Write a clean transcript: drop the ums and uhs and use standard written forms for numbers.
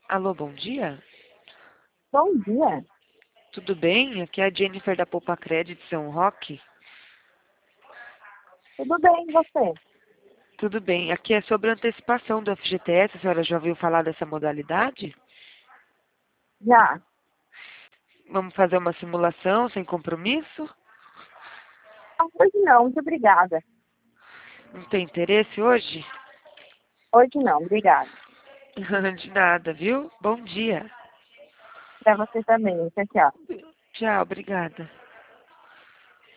Alô, bom dia? Bom dia. Tudo bem? Aqui é a Jennifer da Poupa Cred de São Roque. Tudo bem, e você? Tudo bem. Aqui é sobre a antecipação do FGTS. A senhora já ouviu falar dessa modalidade? Já. Vamos fazer uma simulação sem compromisso? Hoje não, muito obrigada. Não tem interesse hoje? Hoje não, obrigada. De nada, viu? Bom dia. Para você também. Tchau, tchau. Tchau, obrigada.